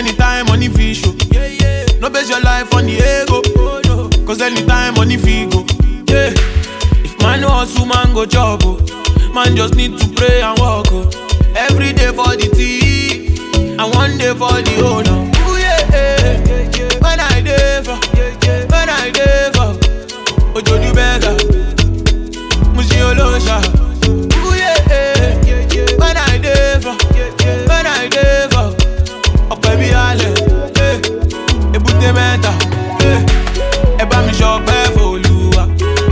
anytime money fi show. No base your life on the ego. Cause anytime money fi go. Yeah. If man hustle, man go job. Man just need to pray and walk. Every day for the tea, and one day for the owner. Ooh yeah. When I deliver, when I deliver, Ojo du beggar, Mushi Olosha. Ooh yeah. When I deliver, when I deliver, Ope bi ale, ebute meta, eba mi shope for Oluwa,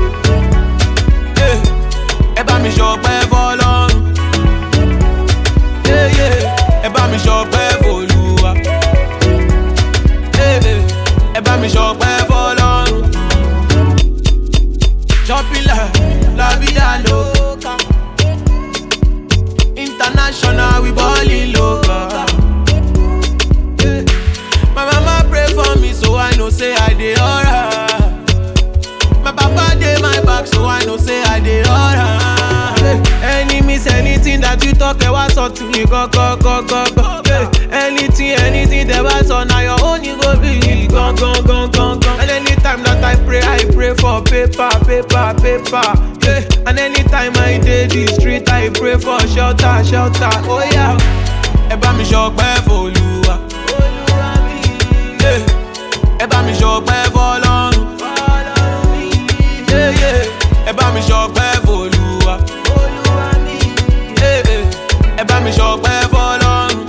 eba mi shope for Olorun, eba mi shope for Oluwa, eba mi shope for Olorun. Shopping la vida loca. International, we ballin' loca. My mama pray for me, so I know say I dey alright. My papa dey my back, so I know say I dey alright. Enemies, anything that you talk, what's up to me, go. Anything that was on now your own, you go be gone. And anytime that I pray for paper. Yeah. And anytime I dey the street, I pray for shelter. Oh yeah. Eba mi shope for Oluwa. Yeah. Eba mi shope for Olorun. Yeah. Eba mi shope for Oluwa. Yeah. Eba mi shope for Olorun.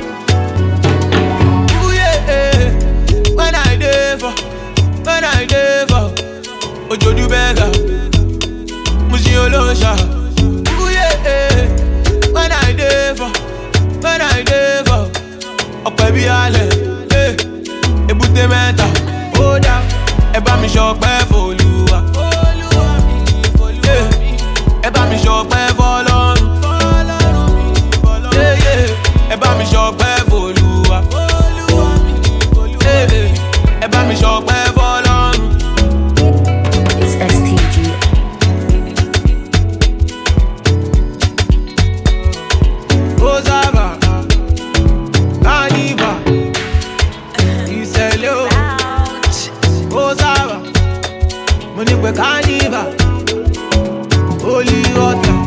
Ooh yeah. When I deliver, Ojo du beggar, Mushi Olosha. Ooh yeah. When I deliver, Ope bi ale, ebute meta, oda, eba mi shope for Oluwa, eba mi shope for Olorun, eba mi shope for Oluwa, eba mi shope for Olorun. It's STG. Ozaba, Carnival, Iselo, Ozaba, Money pe Carnival, Holy water.